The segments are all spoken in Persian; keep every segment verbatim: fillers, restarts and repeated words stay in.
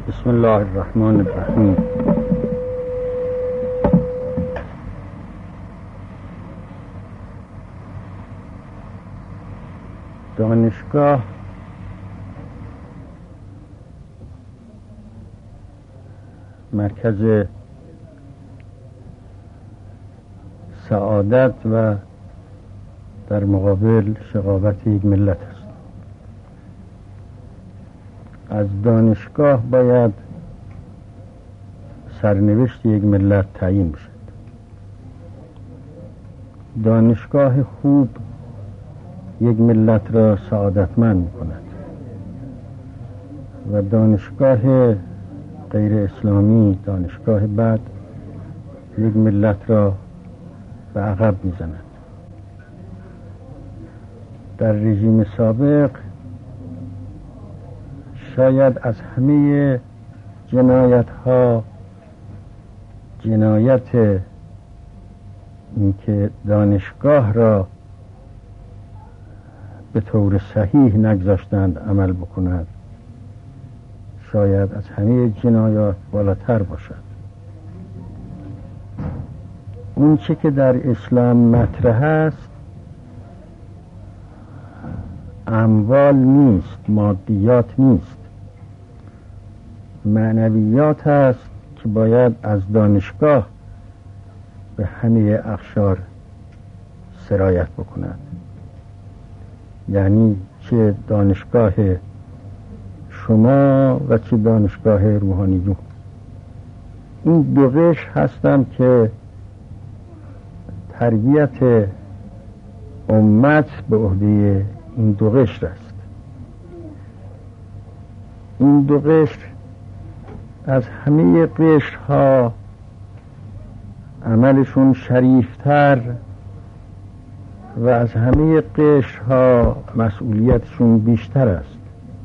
بسم الله الرحمن الرحیم. دانشگاه مرکز سعادت و در مقابل شقاوت یک ملت است. از دانشگاه باید سرنوشت یک ملت تعیین بشد. دانشگاه خوب یک ملت را سعادتمند می‌کند و دانشگاه غیر اسلامی، دانشگاه بد، یک ملت را به عقب می‌زند. در رژیم سابق شاید از همه جنایت ها جنایت اینکه دانشگاه را به طور صحیح نگذاشتند عمل بکند شاید از همه جنایات بالاتر باشد. اون چه که در اسلام مطرح است اموال نیست، مادیات نیست، معنویات است که باید از دانشگاه به همه اقشار سرایت بکند. یعنی چه دانشگاه شما و چه دانشگاه روحانیون. این دو قشر هستند که تربیت امت به عهده این دو قشر است. این دو قشر از همه قشرها عملشون شریفتر و از همه قشرها مسئولیتشون بیشتر است.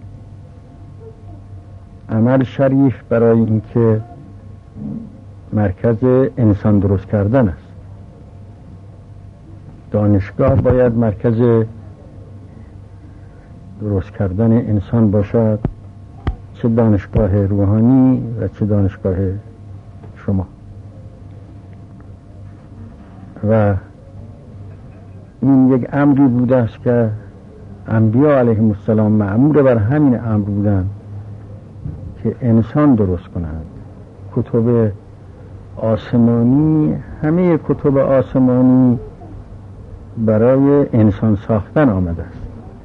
عمل شریف برای اینکه مرکز انسان درست کردن است. دانشگاه باید مرکز درست کردن انسان باشد، چه دانشگاه روحانی و چه دانشگاه شما. و این یک امری بوده است که انبیا علیهم السلام مأمور بر همین امر بودند که انسان درست کنند. کتب آسمانی، همه کتب آسمانی برای انسان ساختن آمده است.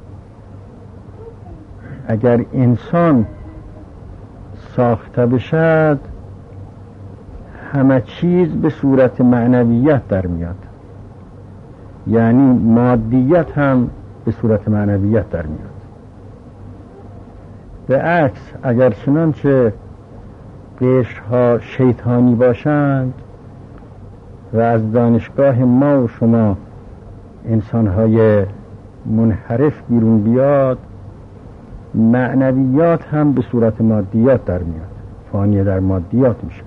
اگر انسان ساخته بشد همه چیز به صورت معنویت در میاد، یعنی مادیت هم به صورت معنویت در میاد. به عکس اگر چنانچه قشرها شیطانی باشند و از دانشگاه ما و شما انسانهای منحرف بیرون بیاد معنویات هم به صورت مادیات در میاد، فانی در مادیات میشه.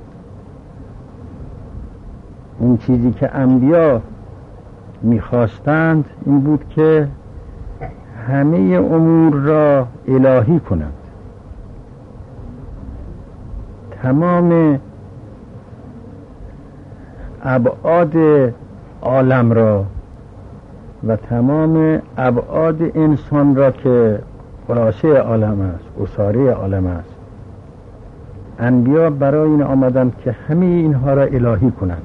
اون چیزی که انبیا میخواستند این بود که همه امور را الهی کنند، تمام ابعاد عالم را و تمام ابعاد انسان را که خلاصه عالم است، اساره عالم است. انبیا برای این آمدند که همه اینها را الهی کنند.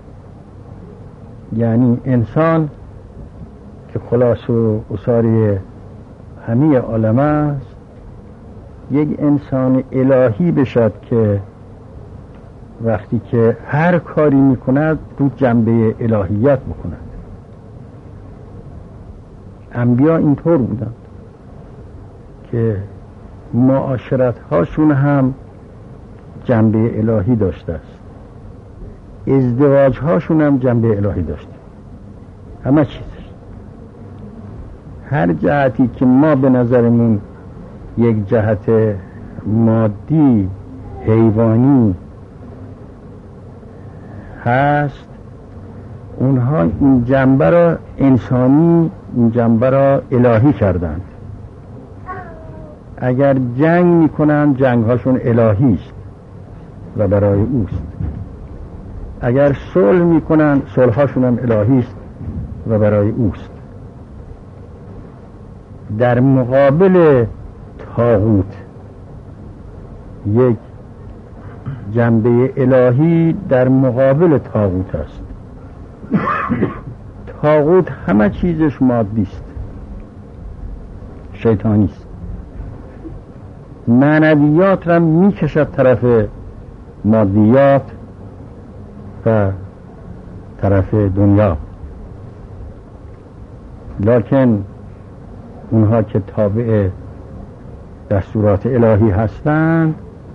یعنی انسان که خلاصه و اساره همه عالم است یک انسان الهی بشد که وقتی که هر کاری میکند رو جنبه الهیت بکند. انبیا اینطور بودند که معاشرت هاشون هم جنبه الهی داشته است، ازدواج هاشون هم جنبه الهی داشته. همه چیز هر جهتی که ما به نظرمون یک جهت مادی حیوانی هست اونها این جنبه را انسانی، این جنبه را الهی کردند. اگر جنگ میکنن جنگ هاشون الهی است و برای اوست. اگر صلح میکنن صلح هاشون هم الهی است و برای اوست. در مقابل طاغوت یک جنبه الهی در مقابل طاغوت است. طاغوت همه چیزش مادی است، شیطانی است. معنویات را میکشد طرف مادیات و طرف دنیا، لکن اونها که تابع دستورات الهی هستند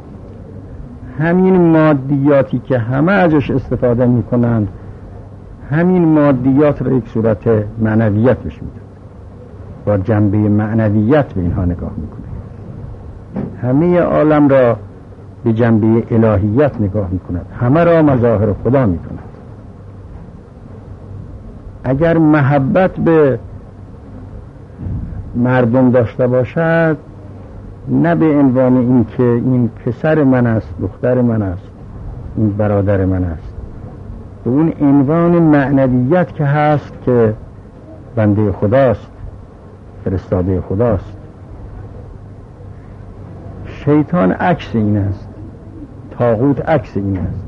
همین مادیاتی که همه ازش استفاده میکنند همین مادیات را یک صورت معنویت بهش میدن، با جنبه معنویت به اینها نگاه میکنه. همه عالم را به جنبه الهیت نگاه میکند، همه را مظاهر خدا میکند. اگر محبت به مردم داشته باشد، نه به عنوان این که این پسر من است، دختر من است، این برادر من است، به اون عنوان معنویت که هست که بنده خداست، فرستاده خداست. شیطان عکس این است، طاغوت عکس این است.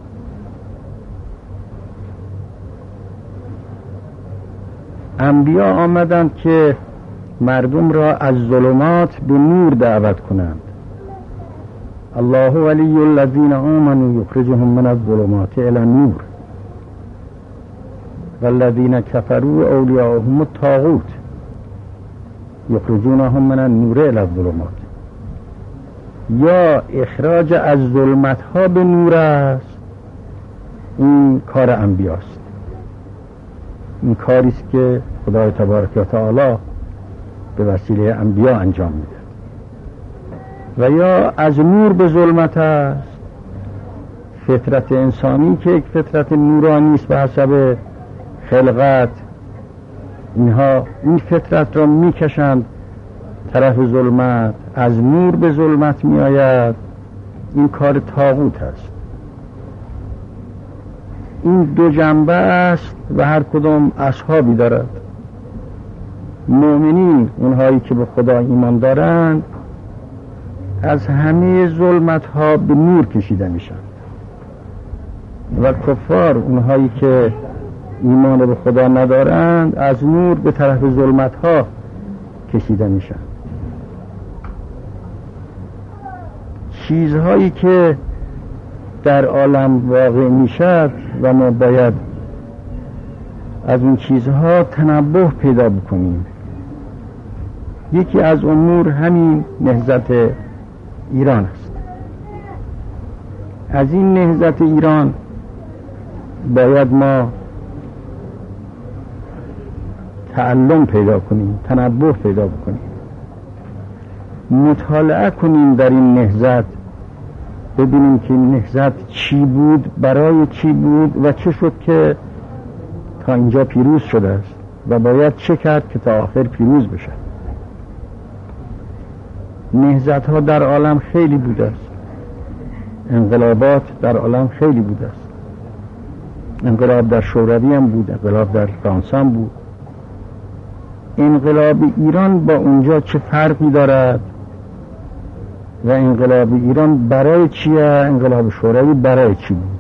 انبیا آمدند که مردم را از ظلمات به نور دعوت کنند. الله ولی الذین آمنوا یخرجهم من الظلمات الی النور والذین کفروا اولیاءهم الطاغوت یخرجونهم من النور الی الظلمات. یا اخراج از ظلمت ها به نور است، این کار انبیاست. این کاری است که خدای تبارک و تعالی به وسیله انبیا انجام میده. و یا از نور به ظلمت است، فطرت انسانی که یک فطرت نورانی است به حسب خلقت، اینها این فطرت را میکشند طرف ظلمت، از نور به ظلمت می آید. این کار طاغوت است. این دو جنبه است و هر کدام اصحابی دارد. مؤمنین، اونهایی که به خدا ایمان دارند، از همه ظلمت ها به نور کشیده میشن و کفار، اونهایی که ایمان به خدا ندارند، از نور به طرف ظلمت ها کشیده میشن. چیزهایی که در عالم واقع میشد و ما باید از اون چیزها تنبه پیدا بکنیم. یکی از امور همین نهضت ایران است. از این نهضت ایران باید ما تعلم پیدا کنیم، تنبه پیدا بکنیم، مطالعه کنیم در این نهضت، ببینیم که این نهضت چی بود، برای چی بود و چه شد که تا اینجا پیروز شده است و باید چه کرد که تا آخر پیروز بشه. نهضت ها در عالم خیلی بوده است، انقلابات در عالم خیلی بوده است. انقلاب در شوروی هم بود، انقلاب در فرانسه هم بود. انقلاب ایران با اونجا چه فرقی دارد و انقلاب ایران برای چیه، انقلاب شوروی برای چی بود؟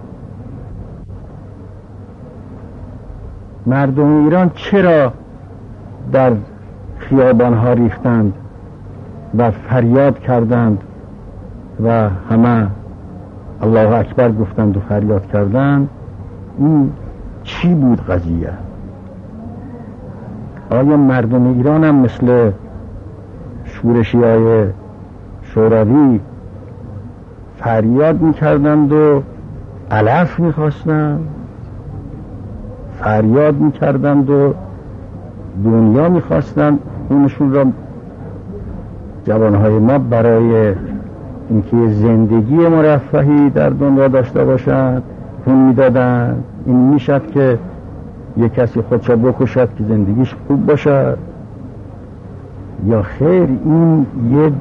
مردم ایران چرا در خیابانها ریختند و فریاد کردند و همه الله اکبر گفتند و فریاد کردند؟ این چی بود قضیه؟ آیا مردم ایران هم مثل شورشیای شوروی فریاد میکردند و علف میخواستند، فریاد میکردند و دنیا میخواستند؟ خونشون را جوانهای ما برای اینکه زندگی مرفهی در دنیا داشته باشند خون میدادند. این میشد که یک کسی خودشو بکشد که زندگیش خوب باشد. یا خیر این یه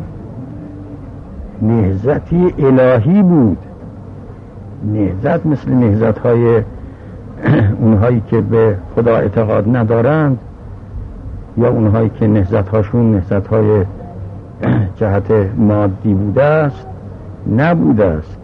نهضتی الهی بود؟ نهضت مثل نهضت های اونهایی که به خدا اعتقاد ندارند یا اونهایی که نهضت هاشون نهضت های جهت مادی بوده است نبوده است.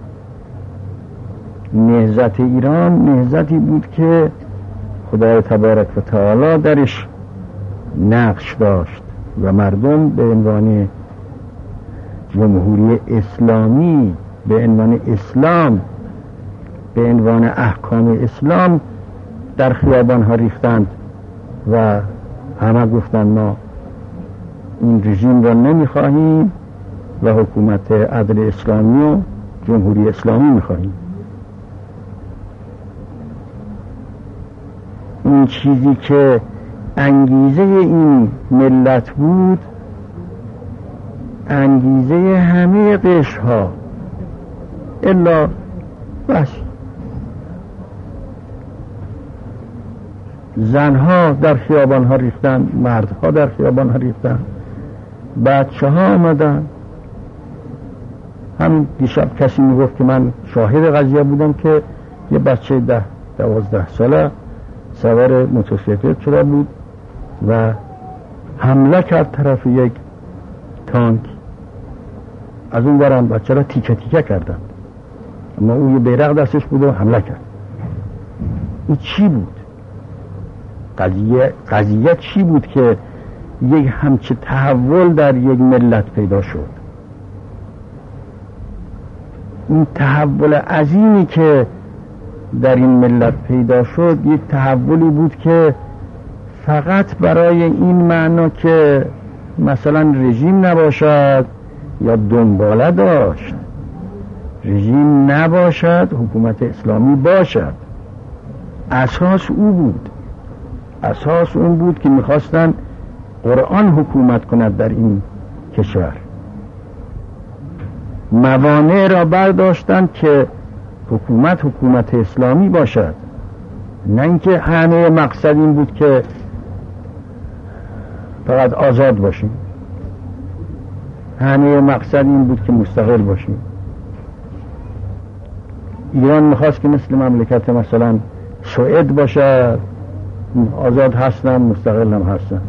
نهضت ایران نهضتی بود که خدای تبارک و تعالی درش نقش داشت و مردم به عنوان جمهوری اسلامی، به عنوان اسلام، به عنوان احکام اسلام در خیابان ها ریختند و همه گفتند ما این رژیم را نمیخواهیم و حکومت عدل اسلامی و جمهوری اسلامی میخواهیم. این چیزی که انگیزه این ملت بود، انگیزه همه قشرها الا بس زنها در خیابان ها ریختن، مردها در خیابان ها ریختن، بچه ها آمدن. هم دیشب کسی میگفت که من شاهد قضیه بودم که یه بچه ده دوازده ساله سوار موتورسیکلت شده بود و حمله کرد طرف یک تانک. از اون برم بچه را تیکه تیکه کردن، اما اون یه بیرق دستش بود و حمله کرد. این چی بود؟ قضیه قضیه چی بود که یک همچه تحول در یک ملت پیدا شد؟ این تحول عظیمی که در این ملت پیدا شد یک تحولی بود که فقط برای این معنا که مثلا رژیم نباشد یا دنباله داشت، رژیم نباشد حکومت اسلامی باشد، اساس او بود. اساس اون بود که میخواستن قرآن حکومت کند در این کشور. موانع را برداشتن که حکومت حکومت اسلامی باشد، نه اینکه همه مقصد این بود که فقط آزاد باشیم، همه مقصد این بود که مستقل باشیم. ایران میخواست که مثل مملکت مثلا سوئد باشد، آزاد هستن مستقل هم هستن،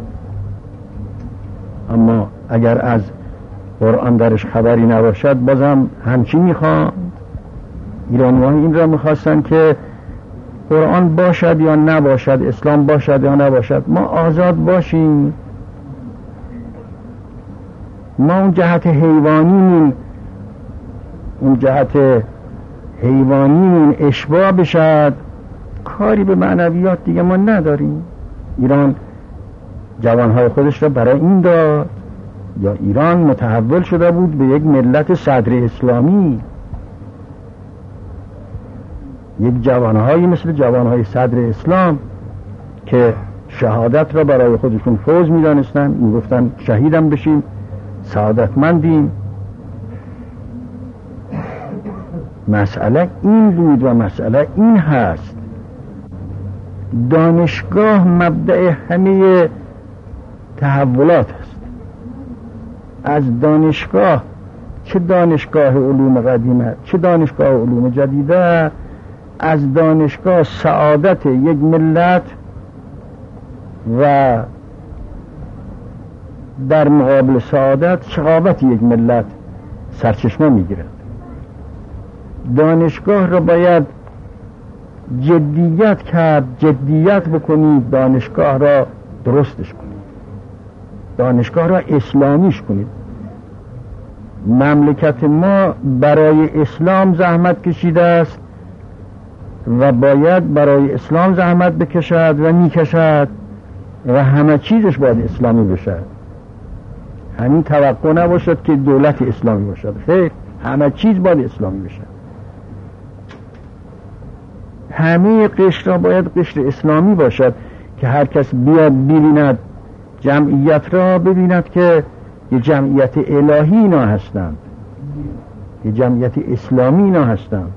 اما اگر از قرآن درش خبری نباشد بازم همچی میخوان. ایرانیان این را میخواستن که قرآن باشد یا نباشد، اسلام باشد یا نباشد، ما آزاد باشیم، ما اون جهت حیوانیمون اون جهت حیوانیمون اشباع بشد، کاری به معنویات دیگه ما نداریم. ایران جوانهای خودش را برای این داد، یا ایران متحول شده بود به یک ملت صدر اسلامی، یک جوانهایی مثل جوانهای صدر اسلام که شهادت را برای خودشون فوز می دانستن، می گفتن شهیدم بشیم، سعادتمندیم. مسئله این بود و مسئله این هست. دانشگاه مبدأ همه تحولات است. از دانشگاه، چه دانشگاه علوم قدیمه چه دانشگاه علوم جدیده، از دانشگاه سعادت یک ملت و در مقابل سعادت شقاوت یک ملت سرچشمه میگیرد. دانشگاه را باید جدیت کرد، جدیت بکنید، دانشگاه را درستش کنید، دانشگاه را اسلامیش کنید. مملکت ما برای اسلام زحمت کشیده است و باید برای اسلام زحمت بکشد و میکشد و همه چیزش باید اسلامی بشد. همین توقع نباشد که دولت اسلامی باشد، خیر، همه چیز باید اسلامی بشد. همه قشر را باید قشر اسلامی باشد که هر کس بیاد ببیند جمعیت را، ببیند که یه جمعیت الهی اینا هستند، یه جمعیت اسلامی اینا هستند.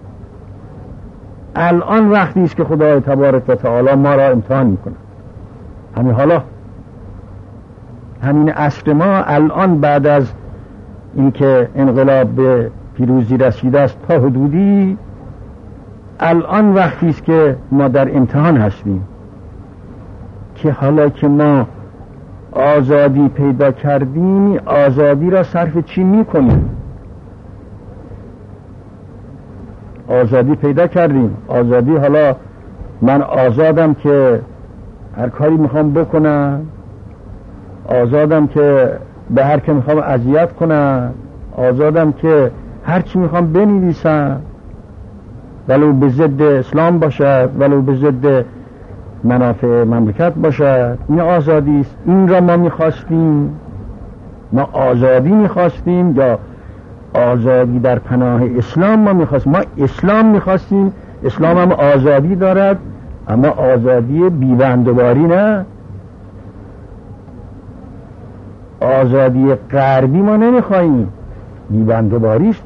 الان وقتی است که خدای تبارک و تعالی ما را امتحان میکنه، همین حالا همین عصر ما الان بعد از اینکه انقلاب به پیروزی رسیده است تا حدودی، الان وقتی است که ما در امتحان هستیم که حالا که ما آزادی پیدا کردیم، آزادی را صرف چی میکنیم؟ آزادی پیدا کردیم، آزادی حالا من آزادم که هر کاری میخوام بکنم، آزادم که به هر که میخوام اذیت کنم، آزادم که هر چی میخوام بنویسم ولو به ضد اسلام باشد، ولو به ضد منافع مملکت باشد. این آزادی است. این را ما میخواستیم، ما آزادی میخواستیم یا آزادی در پناه اسلام ما میخواستیم؟ ما اسلام میخواستیم. اسلام هم آزادی دارد، اما آزادی بی‌بندوباری نه. آزادی غربی ما نمیخواییم، بی‌بندوباری است.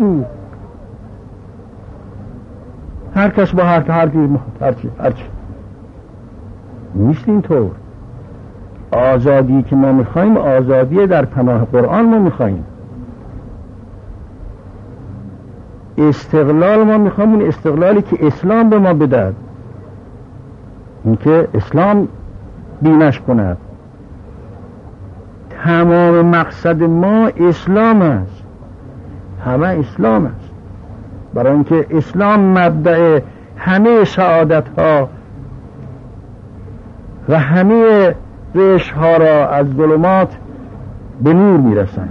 هر کس با هر هر هرچی هرچی نیست اینطور. آزادی که ما میخواییم آزادی در پناه قرآن ما میخواییم. استقلال ما میخواییم، اون استقلالی که اسلام به ما بدهد، این که اسلام دینش کند. تمام مقصد ما اسلام است، همه اسلام است، برای اینکه اسلام مبدأ همه سعادت ها و همه رشت ها را از ظلمات به نور میرساند.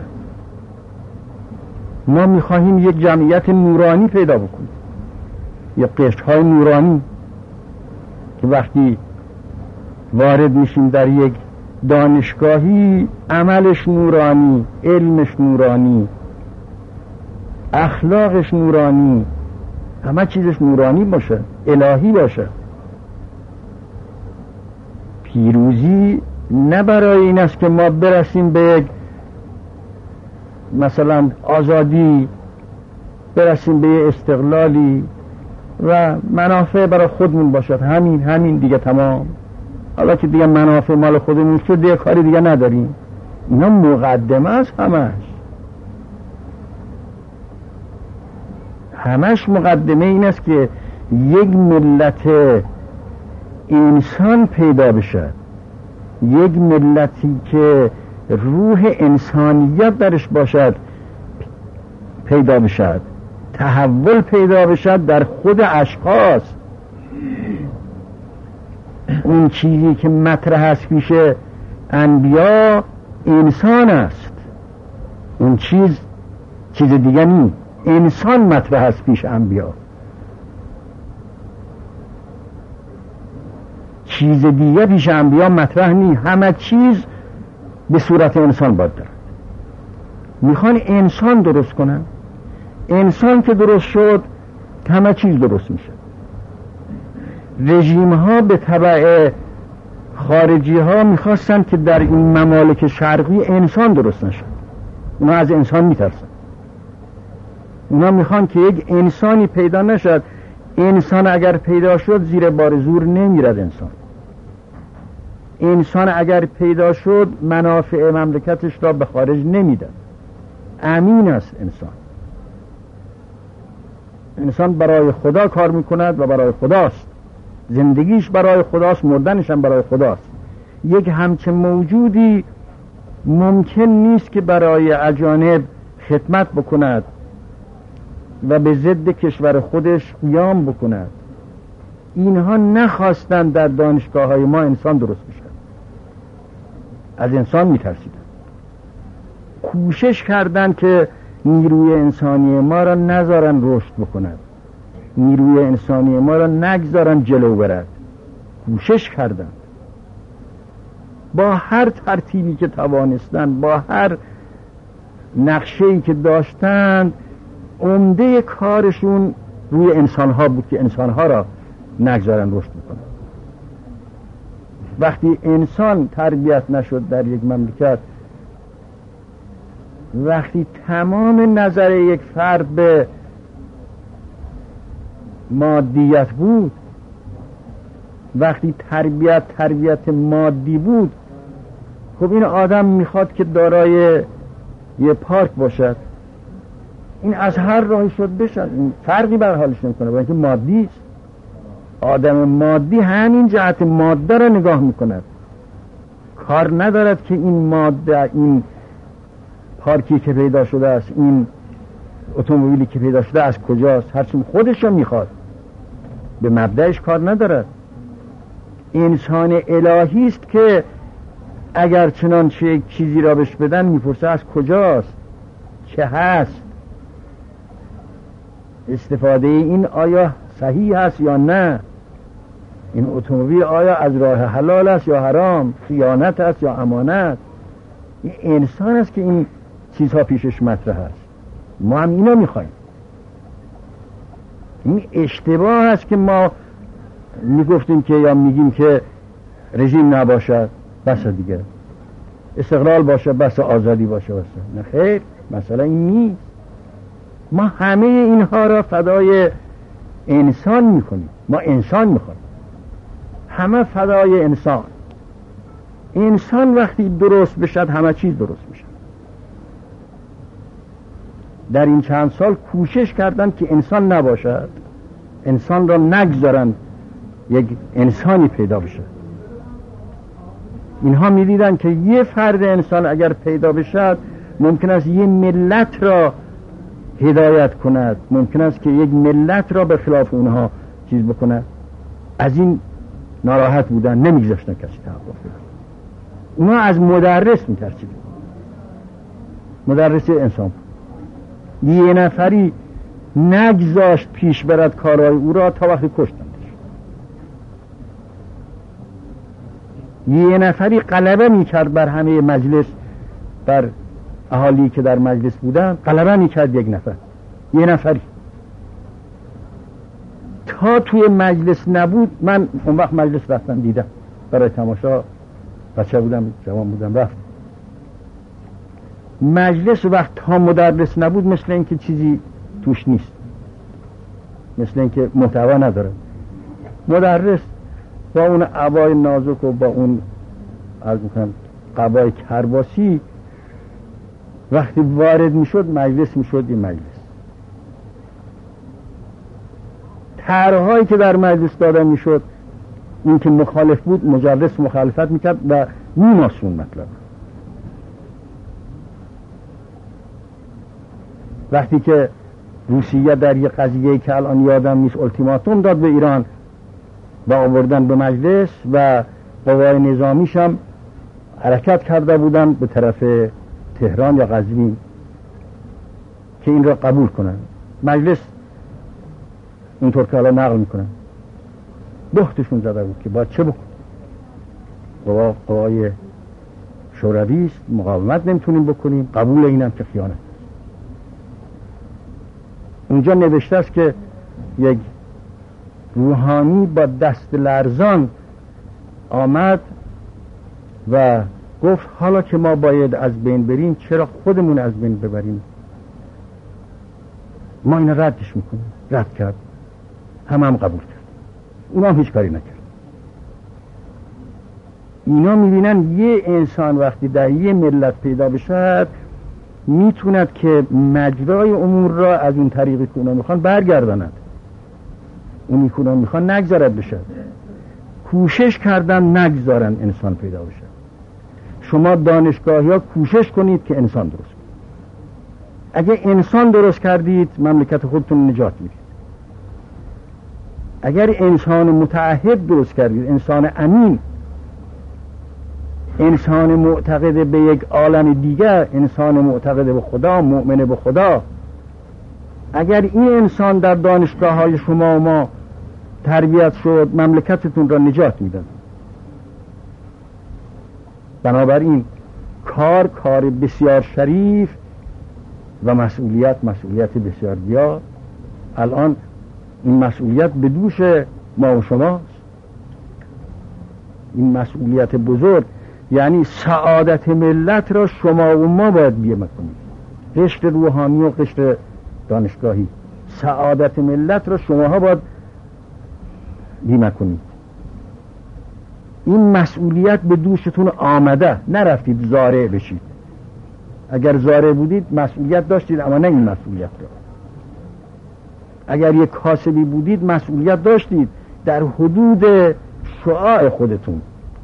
ما میخواهیم یک جمعیت نورانی پیدا بکنیم، یک قشر های نورانی که وقتی وارد میشیم در یک دانشگاهی عملش نورانی، علمش نورانی، اخلاقش نورانی، همه چیزش نورانی باشه، الهی باشه. پیروزی نه برای این است که ما برسیم به یک مثلا آزادی، برسیم به یک استقلالی و منافع برای خودمون باشد، همین همین دیگه تمام. حالا که دیگه منافع مال خودمون شد دیگه کاری دیگه نداریم. اینا مقدمه است، همش همش مقدمه این است که یک ملت انسان پیدا بشد، یک ملتی که روح انسانیت درش باشد پیدا بشد، تحول پیدا بشد در خود اشخاص. اون چیزی که مطرح است پیش انبیا انسان است، اون چیز چیز دیگه نیست. انسان مطرح است پیش انبیا، چیز دیگه پیش انبیا مطرح نیست. همه چیز به صورت انسان باید دارد. میخوان انسان درست کنن، انسان که درست شد همه چیز درست میشه. رژیم ها به تبع خارجی ها میخواستن که در این ممالک شرقی انسان درست نشد. اونا از انسان میترسن، اونا میخوان که یک انسانی پیدا نشد. انسان اگر پیدا شد زیر بار زور نمیرد. انسان انسان اگر پیدا شد منافع مملکتش را به خارج نمیدن. امین است انسان. انسان برای خدا کار میکند و برای خداست. زندگیش برای خداست، مردنش هم برای خداست. یک همچه موجودی ممکن نیست که برای اجانب خدمت بکند و به ضد کشور خودش قیام بکند. اینها نخواستند در دانشگاه های ما انسان درست بشد. از انسان میترسیدند، کوشش کردند که نیروی انسانی ما را نذارن رشد بکند، نیروی انسانی ما را نگذارن جلو برد. کوشش کردند با هر ترتیبی که توانستند، با هر نقشه‌ای که داشتند. عمده کارشون روی انسانها بود که انسانها را نگذارن رشد بکنن. وقتی انسان تربیت نشد در یک مملکت، وقتی تمام نظر یک فرد به مادیت بود، وقتی تربیت تربیت مادی بود، خب این آدم میخواد که دارای یه پارک باشد، این از هر راهی شد بشد، این فرقی بر حالش نمیکنه، با اینکه مادی است. آدم مادی همین جهت ماده را نگاه میکند، کار ندارد که این ماده، این پارکی که پیدا شده است، این اتومبیلی که پیدا شده از کجاست، هرچی خودش رو میخواد، به مبدأش کار ندارد. انسان الهی است که اگر چنانچه چیزی را بهش بدن میپرسه از کجاست، چه هست، استفاده این آیا صحیح هست یا نه، این اتومبیل آیا از راه حلال است یا حرام، خیانت است یا امانت. این انسان است که این چیزها پیشش مطرح است، ما هم اینا میخوایم. این اشتباه است که ما میگفتیم که یا میگیم که رژیم نباشد بس دیگه، استقلال باشه بس، آزادی باشه بس. نه خیر، مثلا این نیست. ما همه اینها را فدای انسان میکنیم، ما انسان میخوایم، همه فدای انسان. انسان وقتی درست بشد همه چیز درست میشه. در این چند سال کوشش کردن که انسان نباشد، انسان را نگذارن یک انسانی پیدا بشه. اینها میدیدن که یه فرد انسان اگر پیدا بشد ممکن است یه ملت را هدایت کند، ممکن است که یک ملت را به خلاف اونها چیز بکند. از این ناراحت بودن، نمیگذاشتن کسی توقف بکنه. اونا از مدرس میترسیدن، مدرس انسان یه نفری نگذاشت پیش برد کارهای او را تا وقتی کشتندش. یه نفری غلبه میکرد بر همه مجلس، بر اهالی که در مجلس بودن غلبه میکرد یک نفر، یه نفری تا توی مجلس نبود. من اون وقت مجلس رفتم دیدم برای تماشا، بچه بودم، جوان بودم، رفت مجلس. وقت تا مدرس نبود مثل اینکه چیزی توش نیست، مثل اینکه محتوا نداره. مدرس با اون عبای نازک و با اون عرض میکنم قبای کرباسی وقتی وارد میشد مجلس میشد این مجلس. طرحهایی که در مجلس داده میشد، این که مخالف بود مجلس مخالفت میکرد و میماسون مطلب. وقتی که روسیه در یک قضیه که الان یادم نیست التیماتوم داد به ایران و آوردن به مجلس و قوای نظامیش هم حرکت کرده بودن به طرف تهران یا قزوین که این را قبول کنن، مجلس اونطور که الان نقل میکنن بختشون زده بود که باید چه بکن. قوا قوای شوروی است، مقاومت نمیتونیم بکنیم، قبول اینم که خیانت. اونجا نوشته است که یک روحانی با دست لرزان آمد و گفت حالا که ما باید از بین بریم چرا خودمون از بین ببریم، ما این ردش میکنیم. رد کرد، هم هم قبول کرد، اونا هم هیچ کاری نکرد. اینا میبینن یه انسان وقتی در یه ملت پیدا بشد میتوند که مجرای امور را از اون طریقی که اونا میخوان برگرداند، اونی که اونا میخوان نگذارد بشد. کوشش کردن نگذارن انسان پیدا بشد. شما دانشگاهی ها کوشش کنید که انسان درست کنید. اگه انسان درست کردید مملکت خودتون نجات میدید. اگر انسان متعهد درست کردید، انسان امین، انسان معتقد به یک عالم دیگر، انسان معتقد به خدا، مؤمن به خدا، اگر این انسان در دانشگاه های شما و ما تربیت شد مملکتتون را نجات میدن. بنابراین کار کار بسیار شریف و مسئولیت مسئولیت بسیار زیاد. الان این مسئولیت به دوش ما و شماست، این مسئولیت بزرگ، یعنی سعادت ملت را شما و ما باید بیمه کنید. قشر روحانی و قشر دانشگاهی، سعادت ملت را شماها باید بیمه کنید. این مسئولیت به دوشتون آمده، نرفتید زارع بشید. اگر زارع بودید مسئولیت داشتید، اما نه این مسئولیت را. اگر یک کاسبی بودید مسئولیت داشتید در حدود شعاع خودتون.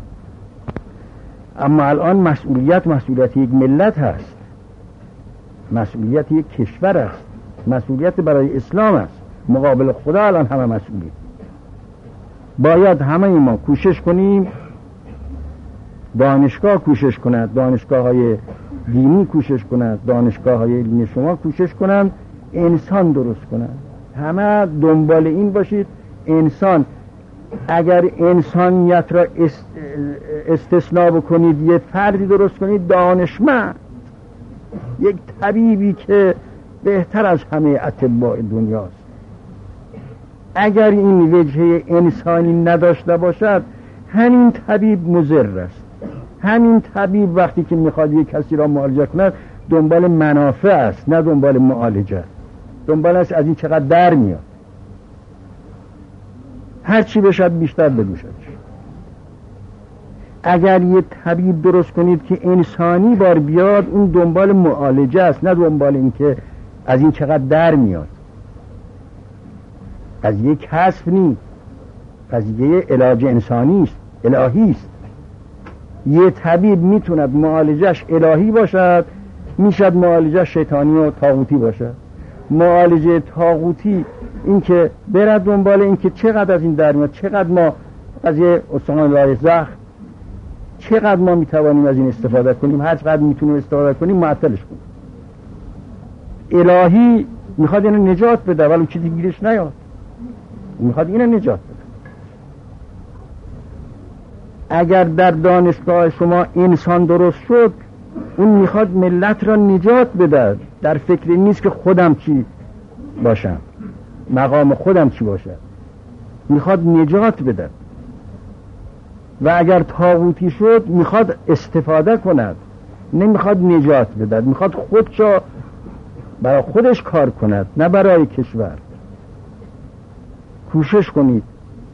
اما الان مسئولیت مسئولیت یک ملت هست، مسئولیت یک کشور است، مسئولیت برای اسلام است. مقابل خدا الان همه مسئولی. باید همه ما کوشش کنیم، دانشگاه کوشش کند، دانشگاه های دینی کوشش کند، دانشگاه های علمی شما کوشش کنند انسان درست کنند. همه دنبال این باشید انسان. اگر انسانیت را استثناء بکنید، یه فردی درست کنید دانشمند، یک طبیبی که بهتر از همه اطباء دنیاست. اگر این وجه انسانی نداشته باشد همین طبیب مضر است. همین طبیب وقتی که میخواد یک کسی را معالجه کند دنبال منافع است، نه دنبال معالجه. دنبال است از این چقدر در میاد، هر چی بشد بیشتر بدوشد. اگر یه طبیب درست کنید که انسانی بار بیاد، اون دنبال معالجه است، نه دنبال این که از این چقدر در میاد. قضیه کسب نیست، قضیه علاج انسانی است، الهی است. یه طبیب میتوند معالجش الهی باشد، میشد معالجش شیطانی و طاغوتی باشد. معالجه طاغوتی این که برد دنبال این که چقدر از این در میاد، چقدر ما قضیه استخوان لای زخم، چقدر ما میتوانیم از این استفاده کنیم، هر چقدر میتونیم استفاده کنیم معطلش کنیم. الهی میخواد اینو نجات بده ولی چیزی گیرش نیاد، میخواد اینو نجات بده. اگر در دانشگاه شما انسان درست شد، اون میخواد ملت را نجات بده، در فکر نیست که خودم چی باشم، مقام خودم چی باشد، میخواد نجات بده. و اگر طاغوتی شد میخواد استفاده کند، نمیخواد نجات بده، میخواد خودشا برای خودش کار کند، نه برای کشور. کوشش کنید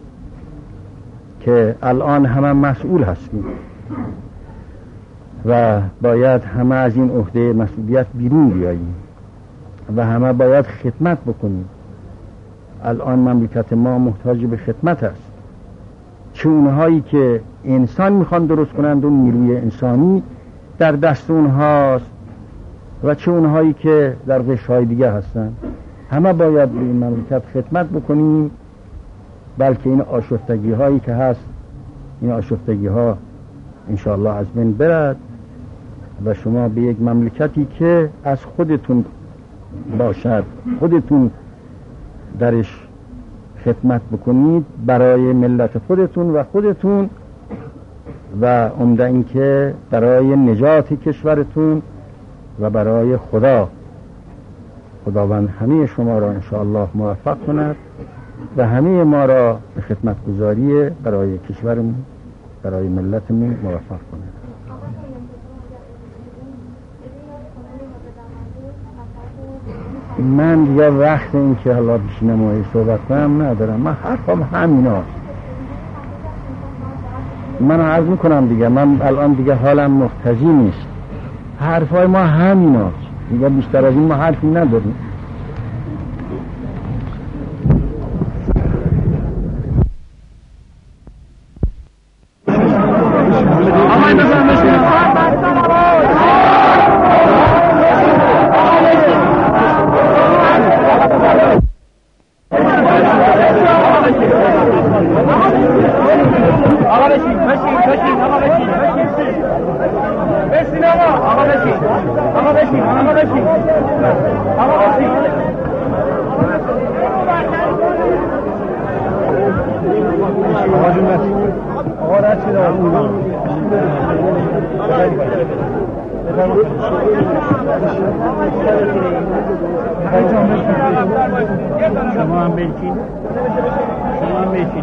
که الان همه مسئول هستیم و باید همه از این عهده مسئولیت بیرون بیاییم و همه باید خدمت بکنیم. الان مملکت ما محتاج به خدمت است، چه اونهایی که انسان میخوان درست کنند و نیروی انسانی در دست اونهاست و چه اونهایی که در قشرهای دیگه هستن. همه باید به این مملکت خدمت بکنیم، بلکه این آشفتگی هایی که هست، این آشفتگی ها انشاءالله از بین برد و شما به یک مملکتی که از خودتون باشد، خودتون درش خدمت بکنید برای ملت خودتون و خودتون و عمده این که برای نجات کشورتون و برای خدا. خداوند همه شما را انشاءالله موفق کند و همه ما را به خدمت گذاری برای کشورمون، برای ملتمون موفق کند. من دیگه وقت این که حالا بشینم و صحبت کنم ندارم. من حرفم همین هاست. من عرض میکنم دیگه، من الان دیگه حالم مقتضی نیست. حرفای ما همین هاست دیگه، بیشتر از این ما حرفی نداریم. شما هم بلکین شما هم بلکین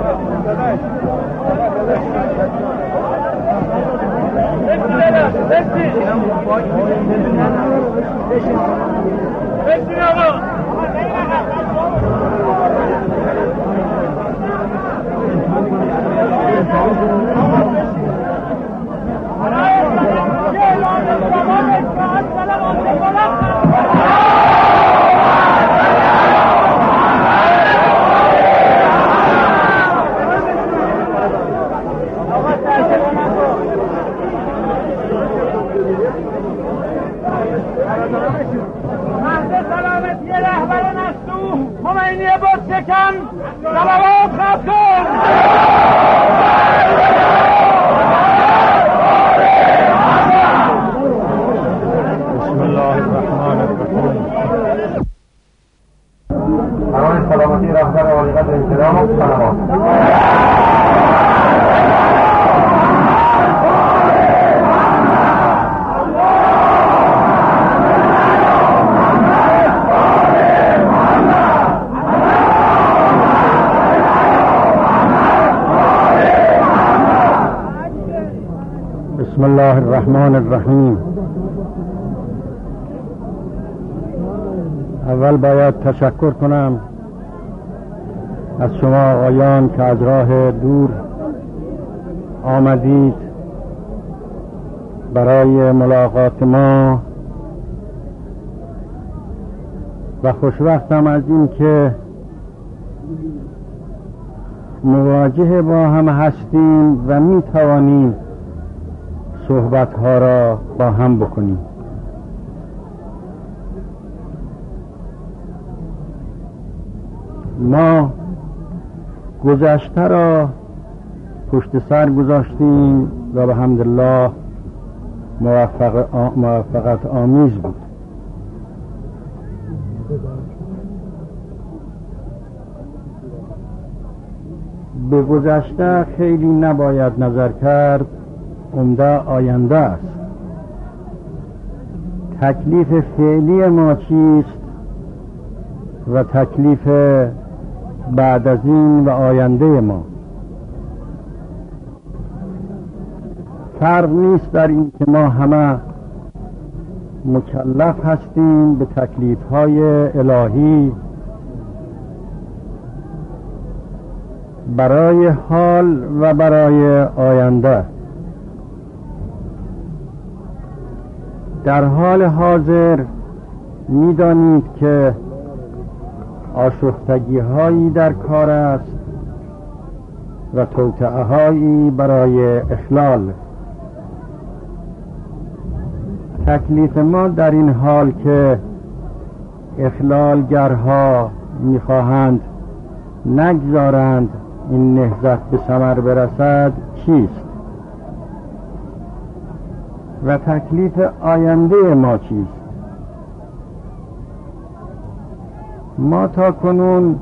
شما بسم الله الرحمن الرحیم. اول باید تشکر کنم از شما آقایان که از راه دور آمدید برای ملاقات ما و خوشوقتم از این که مواجه با هم هستیم و می توانیم صحبت‌ها را با هم بکنیم. ما گذشته را پشت سر گذاشتیم و به حمدالله موفق موفقت آمیز بود. به گذشته خیلی نباید نظر کرد، عمده آینده است. تکلیف فعلی ما چیست و تکلیف بعد از این و آینده ما؟ فرق نیست در این که ما همه مکلف هستیم به تکلیف‌های الهی برای حال و برای آینده. در حال حاضر می‌دانید که آشفتگی هایی در کار است و توطئه هایی برای اخلال. تکلیف ما در این حال که اخلالگرها میخواهند نگذارند این نهضت به ثمر برسد چیست؟ و تکلیف آینده ما چیست؟ ما تا کنون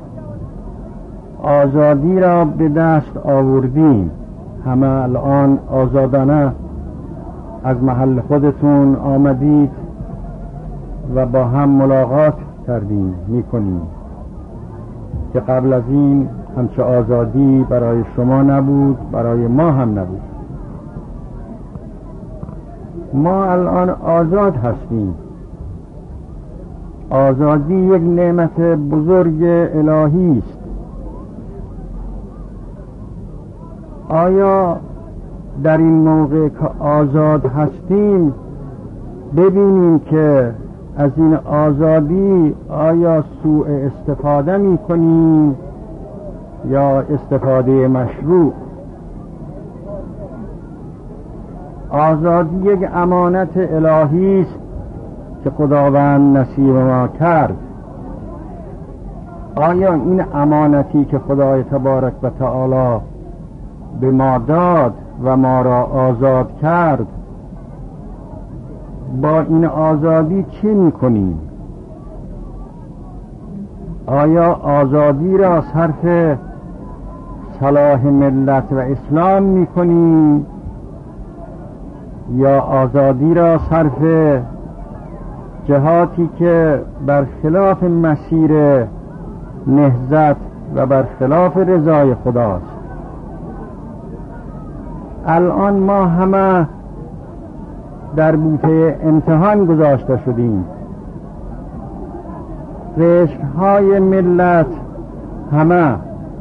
آزادی را به دست آوردیم، همه الان آزادانه از محل خودتون آمدید و با هم ملاقات کردیم میکنیم که قبل از این همچه آزادی برای شما نبود، برای ما هم نبود. ما الان آزاد هستیم. آزادی یک نعمت بزرگ الهی است. آیا در این موقع که آزاد هستیم ببینیم که از این آزادی آیا سوء استفاده می کنیم یا استفاده مشروع؟ آزادی یک امانت الهی است که خداوند نصیب ما کرد. آیا این امانتی که خدای تبارک و تعالی به ما داد و ما را آزاد کرد، با این آزادی چی میکنیم؟ آیا آزادی را صرف صلاح ملت و اسلام میکنیم یا آزادی را صرف جهاتی که بر خلاف مسیر نهضت و بر خلاف رضای خداست؟ الان ما همه در بوته امتحان گذاشته شدیم. رشته‌های ملت همه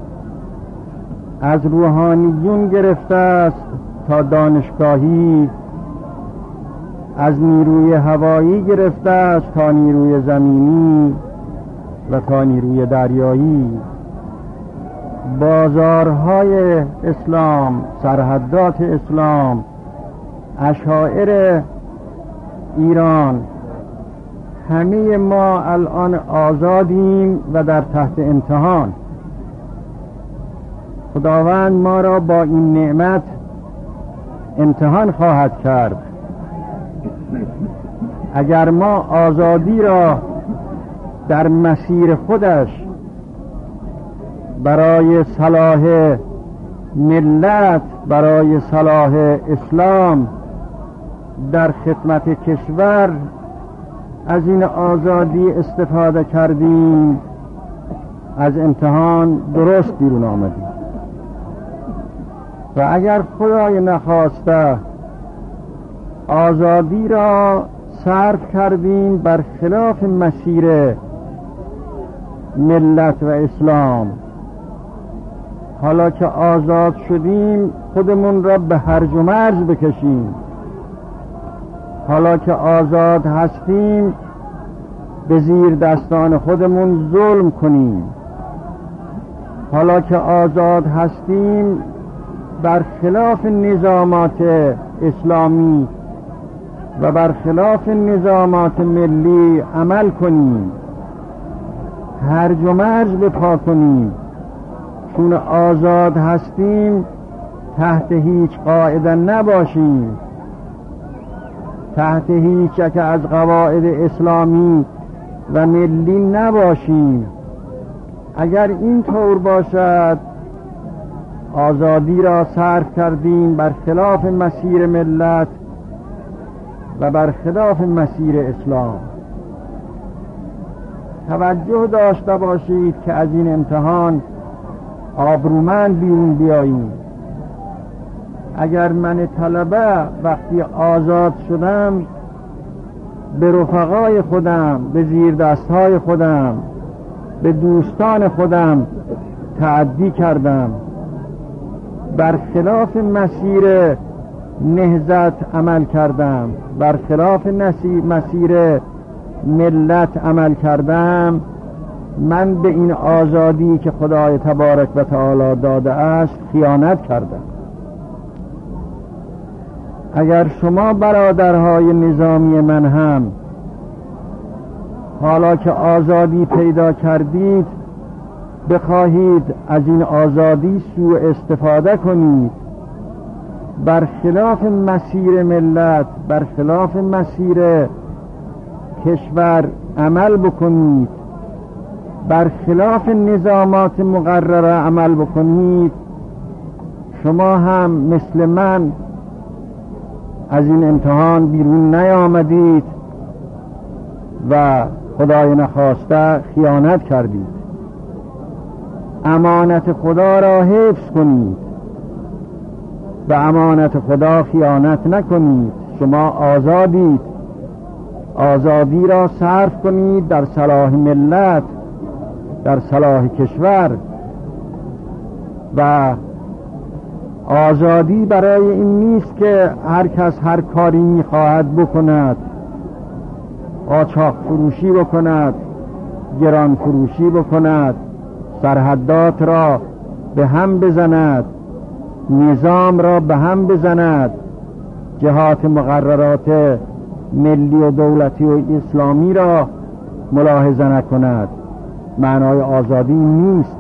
از روحانیون گرفته است تا دانشگاهی، از نیروی هوایی گرفته است تا نیروی زمینی و تا نیروی دریایی. بازارهای اسلام، سرحدات اسلام، اشاعره ایران، همه ما الان آزادیم و در تحت امتحان. خداوند ما را با این نعمت امتحان خواهد کرد. اگر ما آزادی را در مسیر خودش برای صلاح ملت، برای صلاح اسلام، در خدمت کشور از این آزادی استفاده کردیم، از امتحان درست بیرون آمدیم. و اگر خدای نخواسته آزادی را صرف کردیم بر خلاف مسیر ملت و اسلام، حالا که آزاد شدیم خودمون را به هرج و مرج بکشیم. حالا که آزاد هستیم به زیر دستان خودمون ظلم کنیم. حالا که آزاد هستیم بر خلاف نظامات اسلامی و بر خلاف نظامات ملی عمل کنیم، هرج و مرج بپا کنیم. چون آزاد هستیم تحت هیچ قاعده نباشیم، تحت هیچ یک از قواعد اسلامی و ملی نباشیم. اگر این طور باشد آزادی را صرف کردیم بر خلاف مسیر ملت و بر خلاف مسیر اسلام. توجه داشته باشید که از این امتحان آبرومند بیرون بیاییم. اگر من طلبه وقتی آزاد شدم به رفقای خودم، به زیر دستهای خودم، به دوستان خودم تعدی کردم، بر خلاف مسیر نهضت عمل کردم، بر خلاف مسیر ملت عمل کردم، من به این آزادی که خدای تبارک و تعالی داده است خیانت کردم. اگر شما برادرهای نظامی من هم حالا که آزادی پیدا کردید بخواهید از این آزادی سوء استفاده کنید، بر خلاف مسیر ملت، بر خلاف مسیر کشور عمل بکنید، بر خلاف نظامات مقرره عمل بکنید، شما هم مثل من از این امتحان بیرون نیامدید و خدای نخواسته خیانت کردید. امانت خدا را حفظ کنید و امانت خدا خیانت نکنید. شما آزادید، آزادی را صرف کنید در صلاح ملت، در صلاح کشور. و آزادی برای این نیست که هر کس هر کاری می‌خواهد بکند، قاچاق فروشی بکند، گران فروشی بکند، سرحدات را به هم بزند، نظام را به هم بزند، جهات مقررات ملی و دولتی و اسلامی را ملاحظه نکند. معنای آزادی نیست.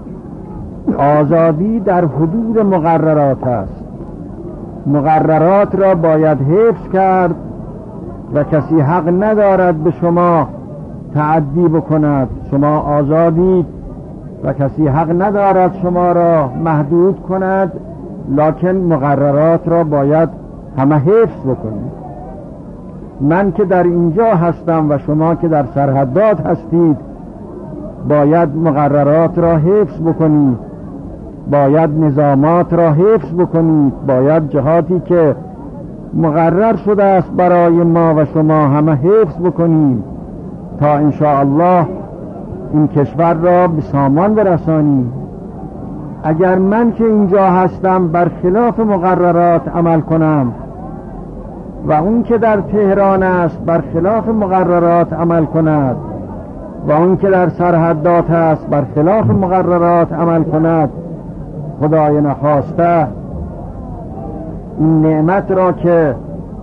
آزادی در حدود مقررات است. مقررات را باید حفظ کرد و کسی حق ندارد به شما تعدی بکند. شما آزادید و کسی حق ندارد شما را محدود کند، لکن مقررات را باید همه حفظ بکنید. من که در اینجا هستم و شما که در سرحدات هستید باید مقررات را حفظ بکنید، باید نظامات را حفظ بکنید، باید جهاتی که مقرر شده است برای ما و شما همه حفظ بکنیم تا انشاءالله این کشور را به سامان برسانیم. اگر من که اینجا هستم برخلاف مقررات عمل کنم و اون که در تهران است برخلاف مقررات عمل کند و اون که در سرحدات است برخلاف مقررات عمل کند، خدای نخواسته این نعمت را که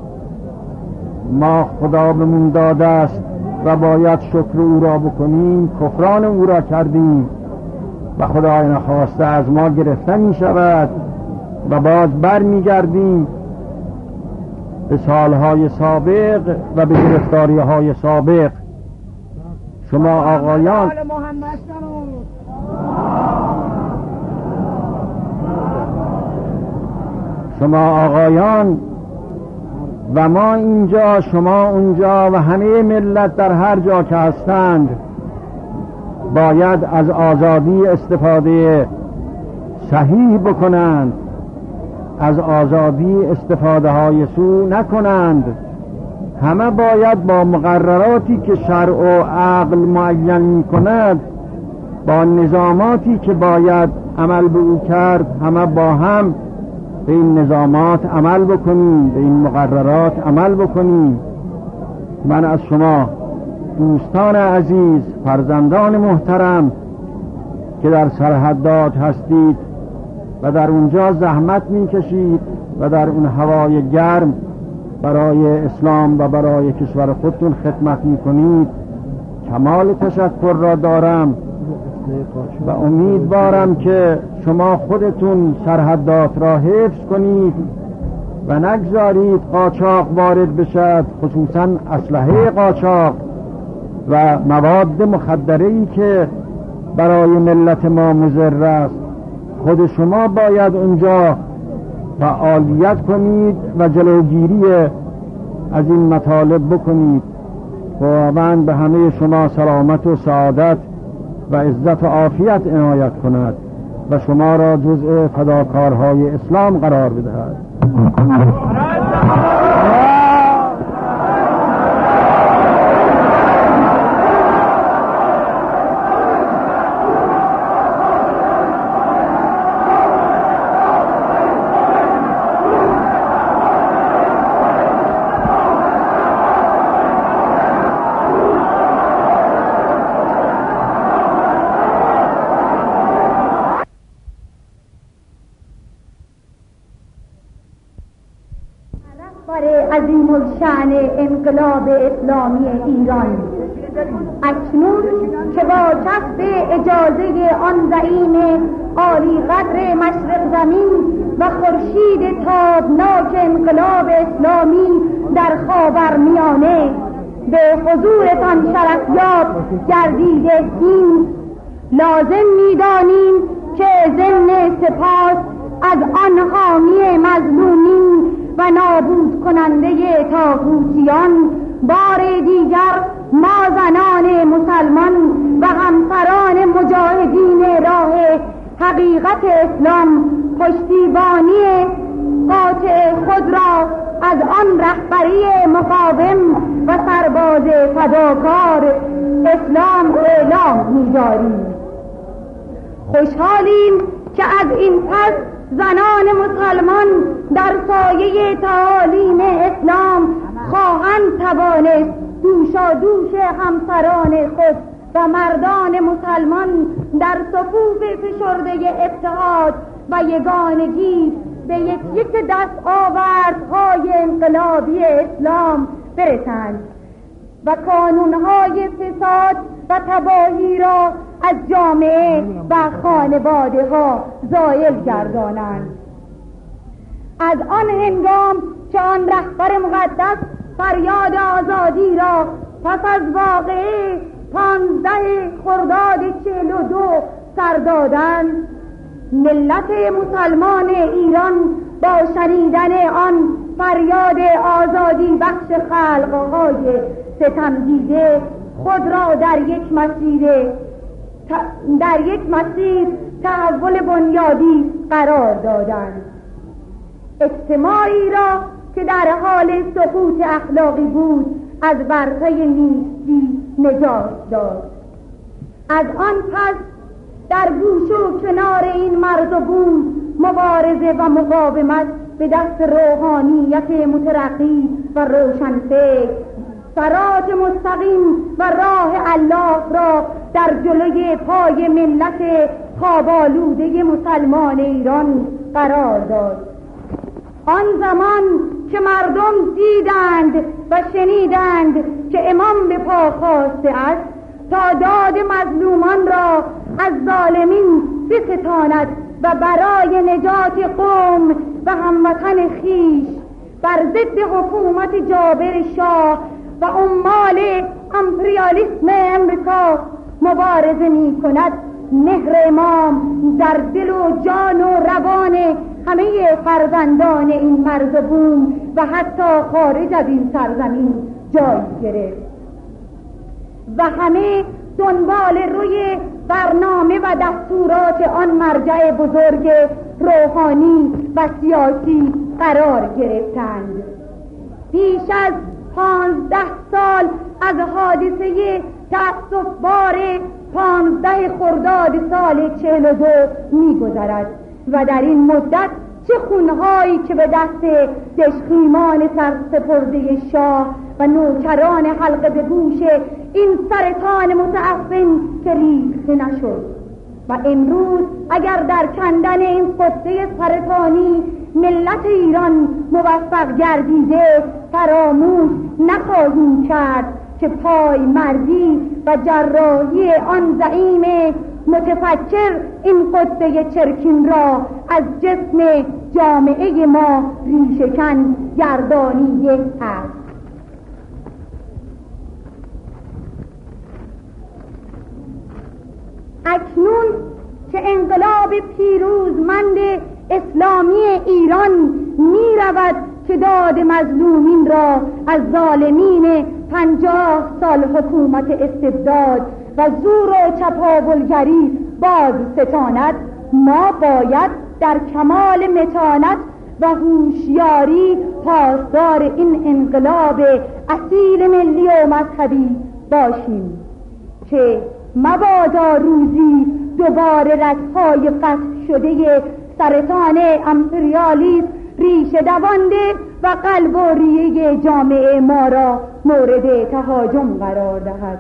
ما خدا بمون داده است و باید شکر او را بکنیم، کفران او را کردیم و خدای نخواسته از ما گرفته می شود و باز بر می گردیم به سالهای سابق و به گرفتاری های سابق. شما آقایان شما آقایان و ما اینجا، شما اونجا و همه ملت در هر جا که هستند باید از آزادی استفاده صحیح بکنند، از آزادی استفاده های سو نکنند. همه باید با مقرراتی که شرع و عقل معین می کند، با نظاماتی که باید عمل به او کرد، همه با هم به این نظامات عمل بکنیم، به این مقررات عمل بکنیم. من از شما دوستان عزیز، فرزندان محترم که در سرحدات هستید و در اونجا زحمت میکشید و در اون هوای گرم برای اسلام و برای کشور خودتون خدمت میکنید، کمال تشکر را دارم و امیدوارم که شما خودتون سرحدات را حفظ کنید و نگذارید قاچاق وارد بشد، خصوصا اسلحه قاچاق و مواد مخدره‌ای که برای ملت ما مضر است. خود شما باید اونجا فعالیت کنید و جلوگیری از این مطالب بکنید. خداوند به همه شما سلامت و سعادت و عزت و عافیت عنایت کند و شما را جزء فداکارهای اسلام قرار بدهد. عظیم الشأن انقلاب اسلامی ایران اکنون که با کسب اجازه آن زعیم عالی قدر مشرق زمین و خورشید تابناک انقلاب اسلامی در خاورمیانه به حضورتان شرفیاب گردیده ایم، لازم می‌دانیم که ضمن سپاس از آن حامی مظلومین و نابود کننده طاغوتیان بار دیگر ما زنان مسلمان و همسران مجاهدین راه حقیقت اسلام پشتیبانی قاطع خود را از آن رهبری مقاوم و سرباز فداکار اسلام اعلام می‌داریم. خوشحالیم که از این پس زنان مسلمان در سایه تعالیم اسلام خواهند توانست دوشادوش همسران خود و مردان مسلمان در صفوف فشرده اتحاد و یگانگی به یک یک دست آوردهای انقلابی اسلام برسند و کانونهای فساد و تباهی را از جامعه و خانواده ها زائل گردانند. از آن هنگام که آن رهبر مقدس فریاد آزادی را پس از واقعه پانزده خرداد چهل و دو سر دادند، ملت مسلمان ایران با شنیدن آن فریاد آزادی بخش خلقهای ستمدیده خود را در یک مسیر در یک مسیر تحول بنیادی قرار دادند. اجتماعی را که در حال سقوط اخلاقی بود از ورطه نیستی نجات داد. از آن پس در گوش و کنار این مرز و بوم مبارزه و مقاومت به دست روحانیت مترقی و روشنفکر صراط مستقیم و راه الله را در جلوی پای ملت خواب‌آلوده مسلمان ایران قرار داد. آن زمان که مردم دیدند و شنیدند که امام به پا خاسته است تا داد مظلومان را از ظالمین بستاند و برای نجات قوم و هموطن خیش بر ضد حکومت جابر شاه و عمال امپریالیسم امریکا مبارزه می کند، مهر امام در دل و جان و روان همه فرزندان این مرز و بوم و حتی خارج از این سرزمین جای گرفت و همه دنبال روی برنامه و دستورات آن مرجع بزرگ روحانی و سیاسی قرار گرفتند. بیش از پانزده سال از حادثه تأسف‌بار پانزده خرداد سال چهل و دو می گذرد و در این مدت چه خونهایی که به دست دژخیمان سرسپرده شاه و نوکران حلقه به گوش این سرطان متعفن که ریخته نشد و امروز اگر در کندن این قطعه سرطانی ملت ایران موفق گردیده فراموش نخواهیم کرد که پای مردی و جراحی آن زعیم متفکر این قطعه چرکین را از جسم جامعه ما ریشه‌کن گردانیده است. اکنون که انقلاب پیروزمند اسلامی ایران می رود که داد مظلومین را از ظالمین پنجاه سال حکومت استبداد و زور و چپاولگری باز ستاند، ما باید در کمال متانت و هوشیاری پاسدار این انقلاب اصیل ملی و مذهبی باشیم که مبادا روزی دوباره رگ‌های قطع شده سرطان امپریالیسم ریشه دوانده و قلب و ریه جامعه ما را مورد تهاجم قرار دهد.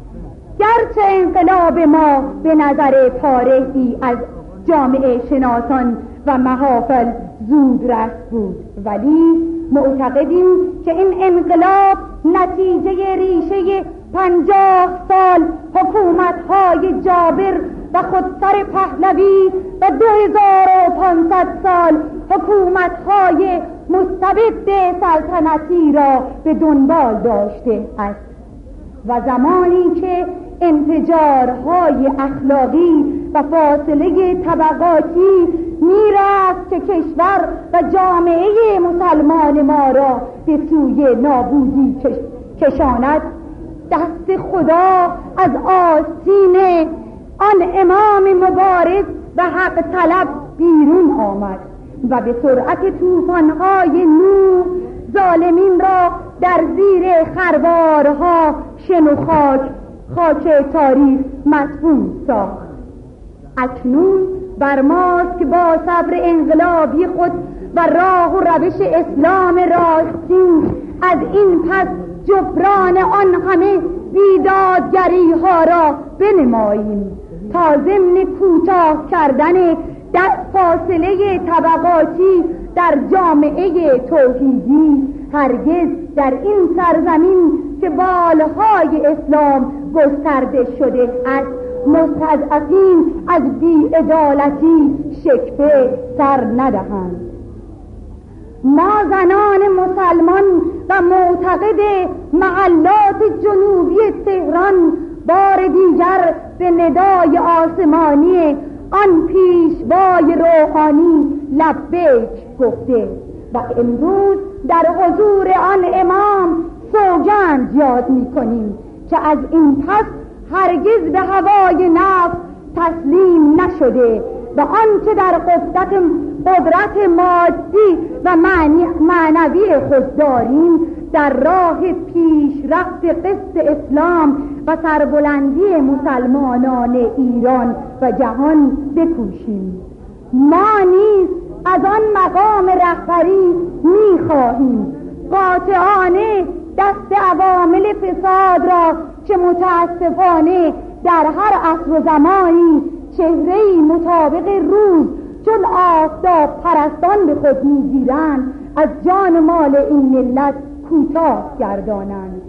گرچه انقلاب ما به نظر پاره‌ای از جامعه شناسان و محافل زود رس بود، ولی معتقدیم که این انقلاب نتیجه ریشه پنجاه سال حکومت‌های جابر و خودسر پهلوی و دو هزار و پانصد سال حکومت‌های مستبد سلطنتی را به دنبال داشته است و زمانی که انفجارهای اخلاقی و فاصله طبقاتی میرفت که کشور و جامعه مسلمان ما را به سوی نابودی کشاند، دست خدا از آستین آن امام مبارز و حق طلب بیرون آمد و به سرعت طوفان‌های نوح ظالمین را در زیر خروارها شن و خاک خاک تاریخ مدفون ساخت. اکنون بر ماست که با صبر انقلابی خود و راه و روش اسلام راستین از این پس جبران آن همه بیدادگری ها را بنماییم تا ضمن کوتاه کردن در فاصله طبقاتی در جامعه توحیدی هرگز در این سرزمین که بالهای اسلام گسترده شده است مستضعفین از بی‌عدالتی شکوه سر ندهند. ما زنان مسلمان و معتقد محلات جنوبی تهران بار دیگر به ندای آسمانی آن پیشوای روحانی لبیک گفته و امروز در حضور آن امام سوگند یاد می کنیم که از این پس هرگز به هوای نفس تسلیم نشده و و آنچه در قدرت قدرت مادی و معنی معنوی خود داریم در راه پیشرفت قسط اسلام و سربلندی مسلمانان ایران و جهان بکوشیم. ما نیز از آن مقام رهبری می‌خواهیم قاطعانه دست عوامل فساد را که متاسفانه در هر عصر و زمانی چهره‌ای مطابق روز چون آفتاب پرستان به خود می‌گیرند از جان و مال این ملت کوتاه گردانند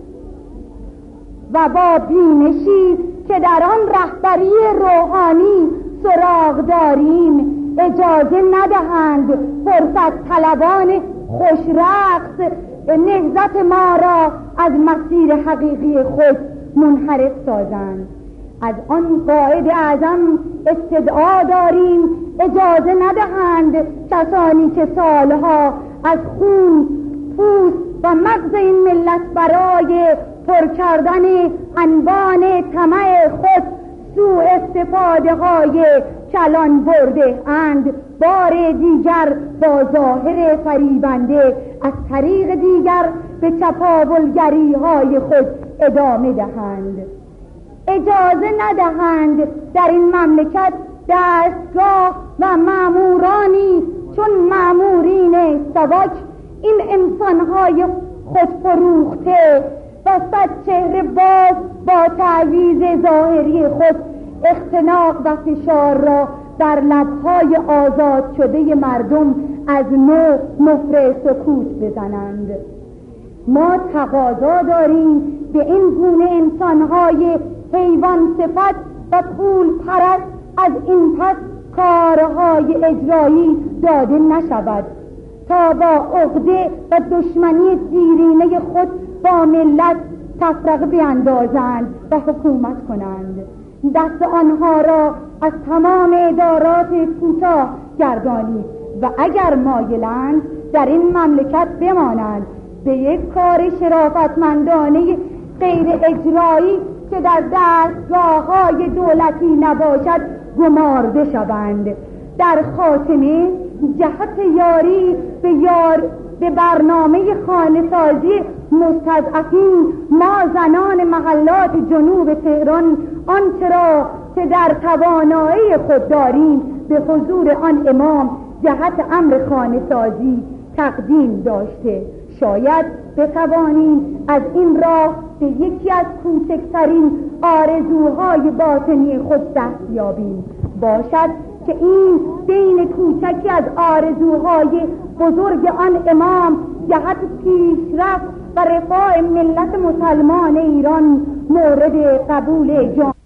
و با بینشی که در آن رهبری روحانی سراغ داریم اجازه ندهند فرصت طلبان خوشرقص نهضت ما را از مسیر حقیقی خود منحرف سازند. از آن قائد اعظم استدعا داریم اجازه ندهند کسانی که سالها از خون، پوست و مغز این ملت برای پر کردن انبان طمع خود سوء استفاده های کلان برده اند بار دیگر با ظاهر فریبنده از طریق دیگر به چپاولگری های خود ادامه دهند. اجازه ندهند در این مملکت دستگاه و مامورانی چون مامورین سبک این انسانهای خودفروخته و صد چهره باز با تعویض ظاهری خود اختناق و فشار را در لبهای آزاد شده مردم از نو مهر سکوت بزنند. ما تقاضا داریم به این گونه انسانهای حیوان صفت و پول پرست از این پس کارهای اجرایی داده نشود تا با عقده و دشمنی دیرینه خود با ملت تفرقه بیندازند و حکومت کنند. دست آنها را از تمام ادارات کوتاه گردانید و اگر مایلند در این مملکت بمانند به یک کار شرافتمندانه غیر اجرایی که در دستگاه‌های دولتی نباشد گمارده شوند. در خاتمه جهت یاری به یار به برنامه خانه‌سازی مستضعفین ما زنان محلات جنوب تهران آنچه را که در توانایی خود داریم به حضور آن امام جهت امر خانه‌سازی تقدیم داشته شاید بتوانیم از این راه به یکی از کوچکترین آرزوهای باطنی خود دست یابیم. باشد که این بین کوچکی از آرزوهای بزرگ آن امام جهت پیشرفت و رفاه ملت مسلمان ایران مورد قبول جان